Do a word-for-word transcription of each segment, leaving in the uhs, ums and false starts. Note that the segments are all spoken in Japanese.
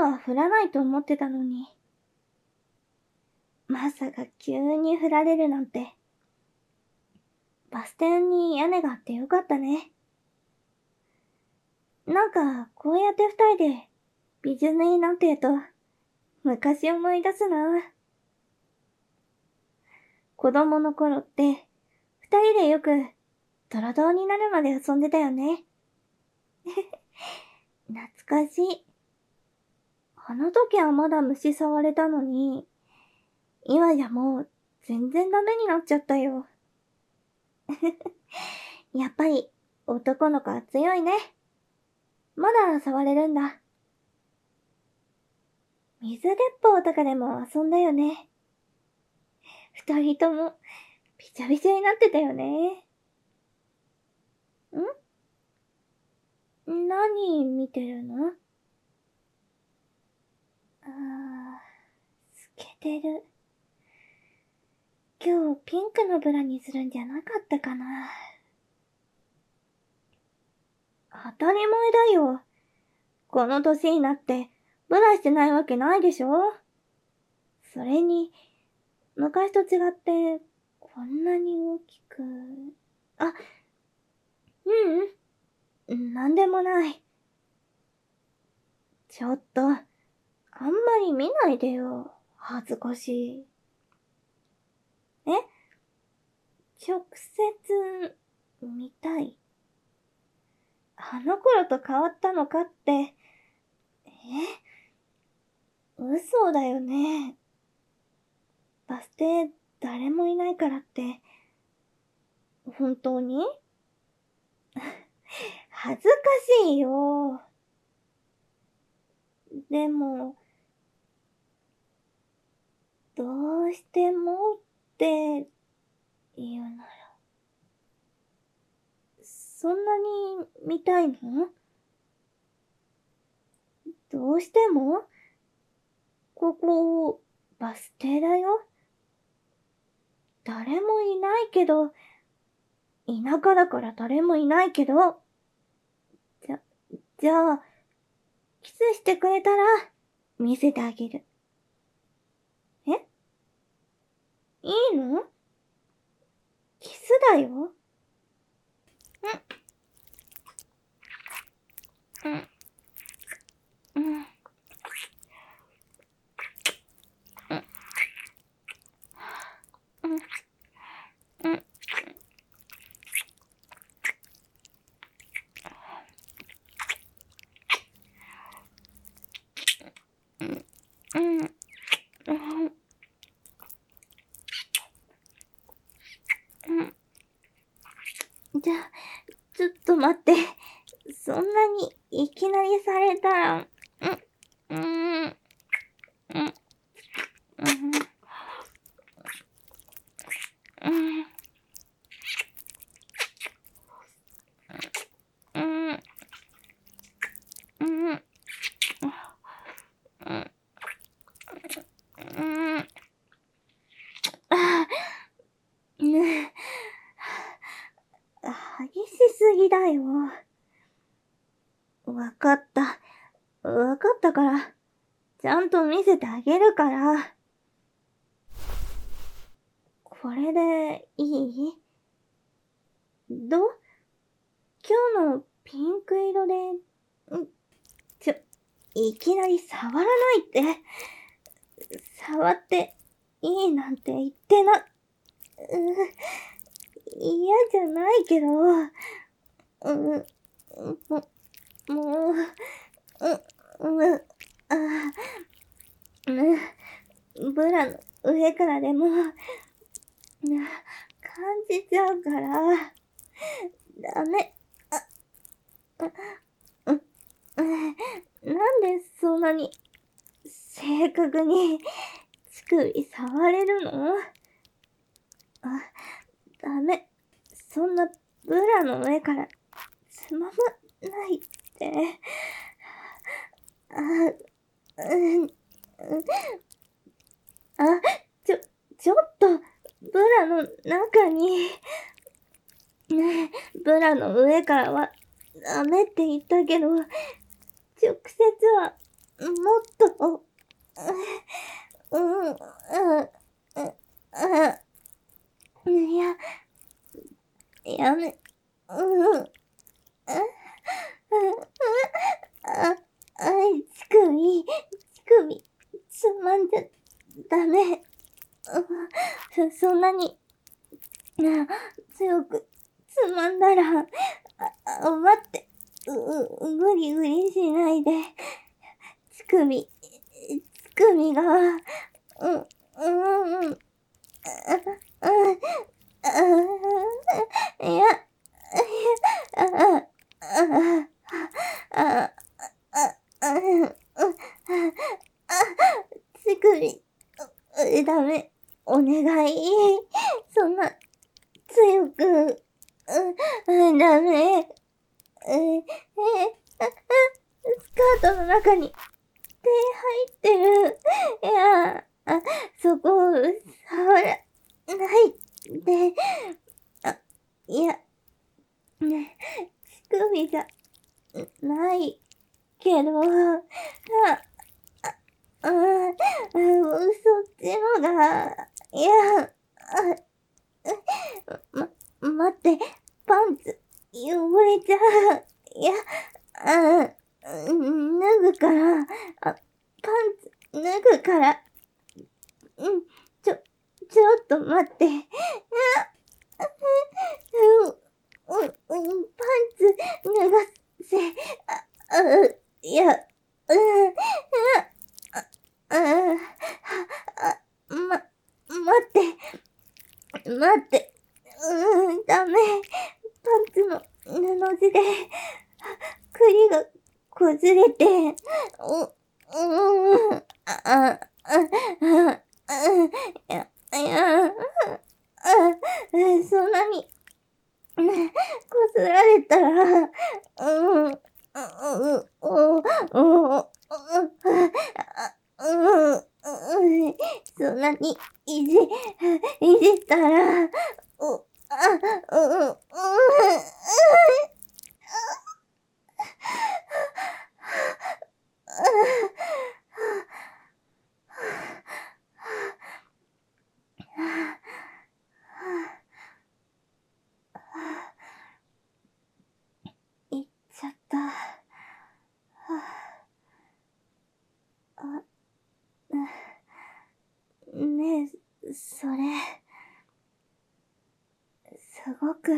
は降らないと思ってたのに。まさか急に降られるなんて。バス停に屋根があってよかったね。なんか、こうやって二人で美術になってると、昔思い出すな。子供の頃って、二人でよく、ドロドロになるまで遊んでたよね。懐かしい。あの時はまだ虫触れたのに、今じゃもう全然ダメになっちゃったよ。やっぱり男の子は強いね。まだ触れるんだ。水鉄砲とかでも遊んだよね。二人ともびちゃびちゃになってたよね。ん？何見てるの？あー、透けてる。今日ピンクのブラにするんじゃなかったかな。当たり前だよ。この年になってブラしてないわけないでしょ。それに、昔と違ってこんなに大きく、あ、ううん、なんでもない。ちょっと、あんまり見ないでよ。恥ずかしい。え？直接、見たい？あの頃と変わったのかって、え？嘘だよね。バス停誰もいないからって、本当に？恥ずかしいよ。でも、どうしてもって言うなら、そんなに見たいの？どうしても？ここ、バス停だよ。誰もいないけど、田舎だから誰もいないけど、じゃ、じゃあ、キスしてくれたら、見せてあげる。え？いいの？キスだよ。うん。うん。うん。うん。うん。うん。うん。じゃ、ちょっと待って。そんなにいきなりされたら、うん、うん、うん、うん、うん、うん、うん、うん、うん、あ、ねえ、激しすぎだよ。わかった。わかったから、ちゃんと見せてあげるから。これでいい？ど？今日のピンク色で、んちょ、いきなり触らないって。触っていいなんて言ってな、う、嫌じゃないけど、う、も、もう、う、う、あ、う、ブラの上からでも、感じちゃうから、ダメ。あ、う、う、なんでそんなに、正確に、乳首触れるの？あ、ダメ。そんなブラの上からつままないって。あ、うん、あ、ちょ、ちょっと、ブラの中に、ねえ、ブラの上からはダメって言ったけど、直接はもっと、うん、うん、うん、いや、やめ、うん、あ、あ、あい、乳首、乳首、つまんじゃ、ダメ。そ、そんなに、強く、つまんだら、あ、待って、う、う、ぐりぐりしないで。乳首、乳首が、うん、うん、うん、あ、あ、いや、いや、あ、あ、あ、あ、あ、乳首、ダメ、お願い。そんな、強く、うん、ダメ。え、え、スカートの中に手入ってる。いや、あ、そこを触らないで。あ、いや、ね、乳首じゃないけど、あ、あ、あ、そっちのが、いや、あ、ま、待って、パンツ、汚れちゃう。いや、あ、脱ぐから、あ、パンツ、脱ぐから、うん、ちょ、ちょっと待って。あ、うん、うん、うん、パンツ、脱がせ、あ、あ、いや、うん、あ、あ、あ、ま、待って、待って、うん、ダメ。パンツの布地で、栗が崩れて、う、うん、あ、あ、あ、あ、あ、いや、いや、あ、そんなに、こすられたら、うん、うん、うん、うん、うん、うん、そんなに、いじ、いじったら、う、あ、うん、うん、いっちゃった。あ、ねえ、それ、すごく、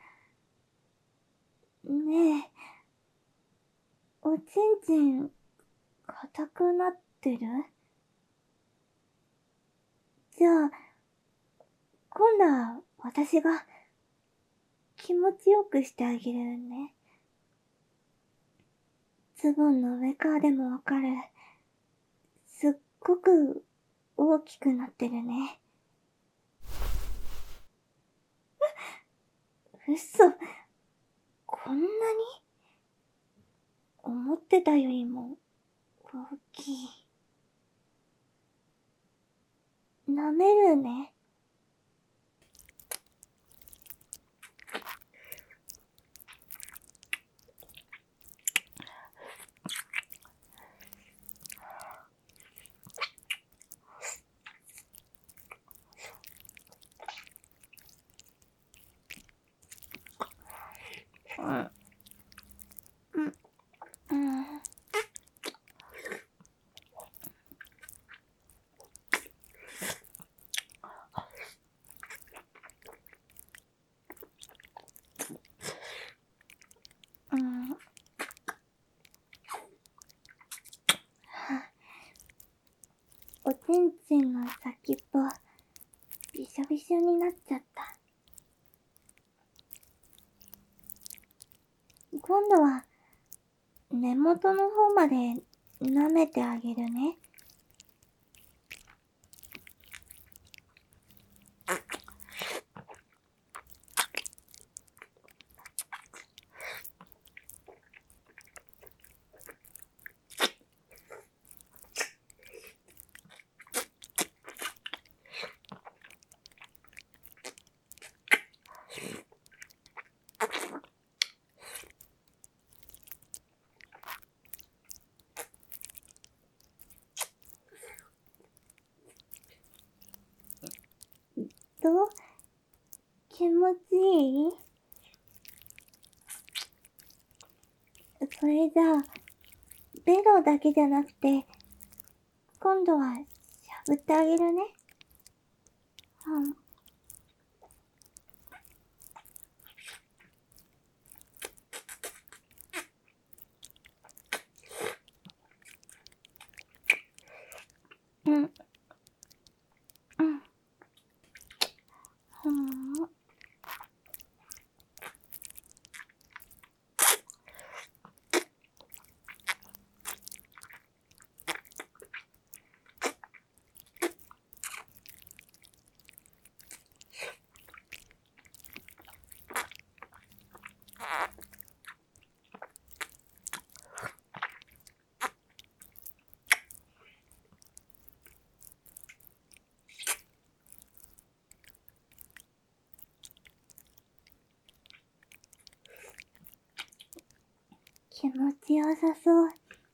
ねえ、おちんちん、硬くなってる？じゃあ、今度は私が気持ちよくしてあげるね。ズボンの上からでもわかる。すっごく大きくなってるね。嘘。こんなに？思ってたよりも大きい。舐めるね。うん。うん。うん。うん。おちんちんの先っぽ、びしょびしょになっちゃった。今度は、根元の方まで舐めてあげるね。 どう？気持ちいい？それじゃあ、ベロだけじゃなくて、今度はしゃぶってあげるね。うん。うん。うん。うん。気持ちよさそう。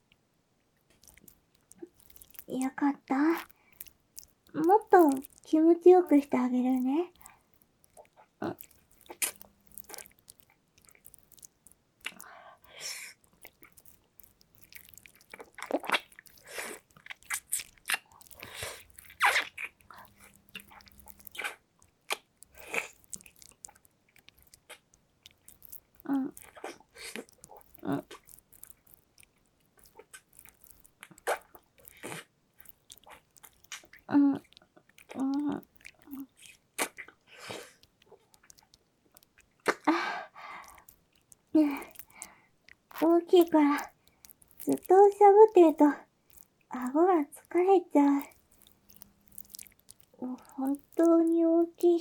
よかった。もっと気持ちよくしてあげるね。うん。うん。うん。うん。大きいから、ずっとしゃぶってると、顎が疲れちゃう。本当に大きい。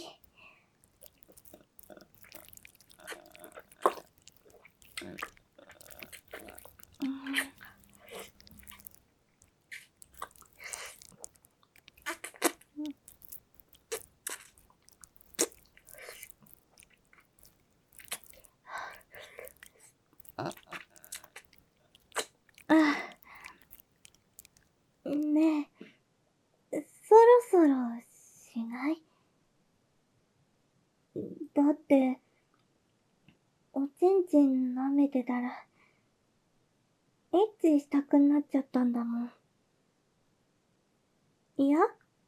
あ、ねえ、そろそろしない？だって、おちんちん舐めてたら、エッチしたくなっちゃったんだもん。いや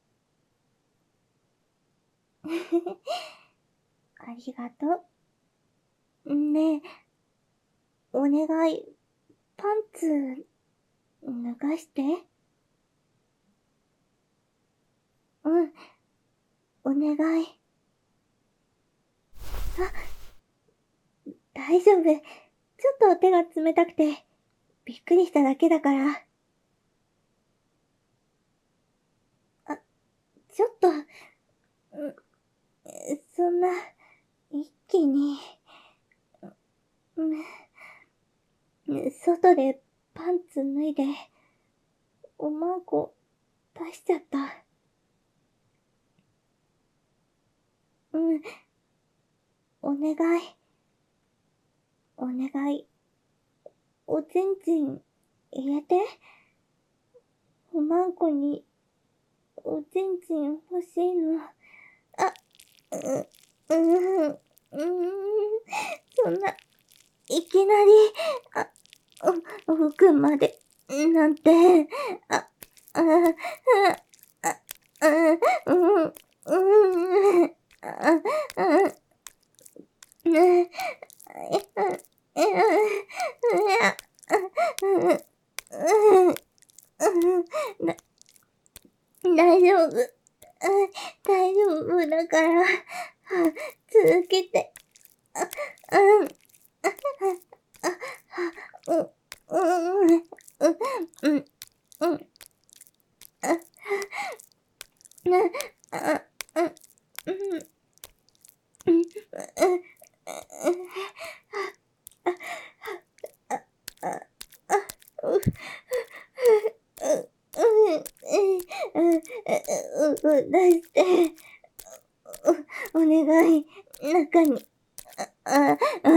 ありがとう。ねえ、お願い、パンツ、脱がして。うん、お願い。あ、大丈夫。ちょっと手が冷たくて、びっくりしただけだから。あ、ちょっと、ん、そんな、一気に、うん、外でパンツ脱いで、おまんこ出しちゃった。うん、お願い。お願い。おちんちん、入れて。おまんこに、おちんちん欲しいの。あ、う、うーん、うーん、そんな、いきなり、あ、う、奥まで、なんて、あ、あ、あ、あ、あ、うん、うん、あ、あ、ねえ、だ、大丈夫。大丈夫だから、続けて。うん。うん、うん、うん、うん。あ、あ、うん、うん、出して、お願い、中に、あ、あ、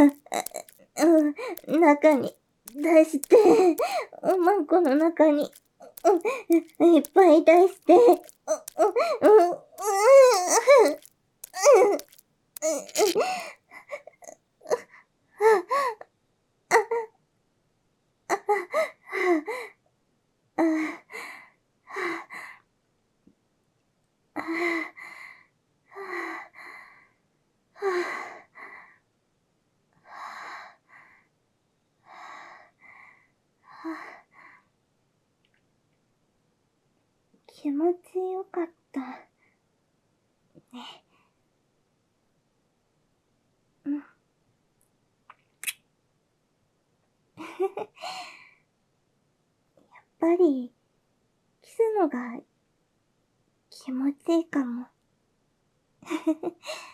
あ、中に、出して、おまんこの中に、いっぱい出して、うん、うん、 気持ちよかった。ね。うん。やっぱり、キスのが気持ちいいかも。